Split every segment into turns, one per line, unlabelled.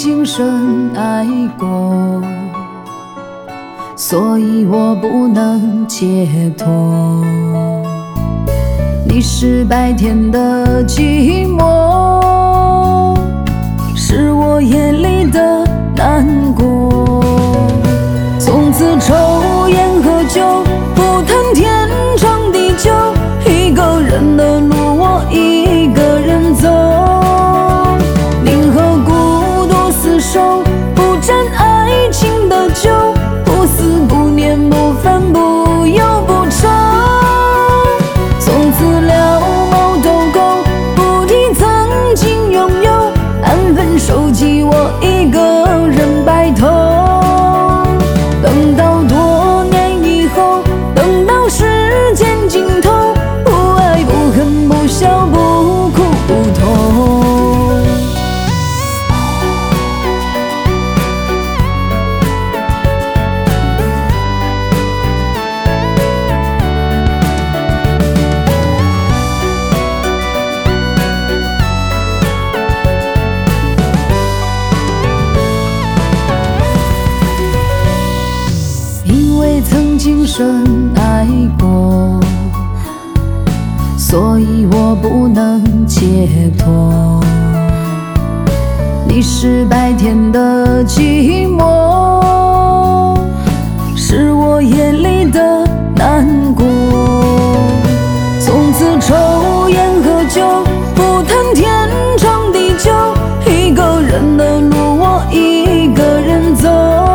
经深爱过，所以我不能解脱。你是白天的寂寞，是我夜里的难过。从此抽烟喝酒，不谈天长地久，一个人的路我一个人走。宁和孤独厮守，不沾爱情的酒，不思不念不烦不忧不愁。从此了毛斗狗，不提曾经拥有，安分守己我一个人白头。等到多年以后，等到时间尽头，不爱不恨不笑不哭不痛。因为曾经深爱过，所以我不能解脱。你是白天的寂寞，是我夜里的难过。从此抽烟喝酒，不谈天长地久，一个人的路我一个人走。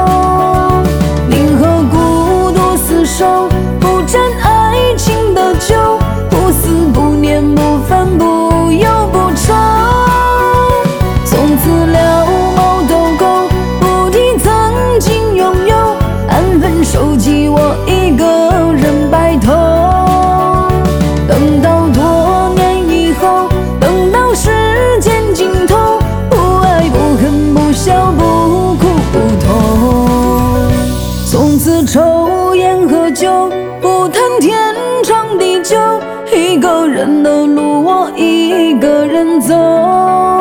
手不沾爱情的酒，不思不念不烦不忧不愁。从此了毛斗狗，不提曾经拥有，安分守己我一个人白头。等到多年以后，等到时间尽头，不爱不恨不笑不哭不痛。从此抽烟喝酒，不谈天长地久，一个人的路我一个人走。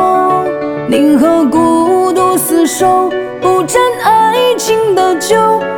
宁和孤独厮守，不沾爱情的酒，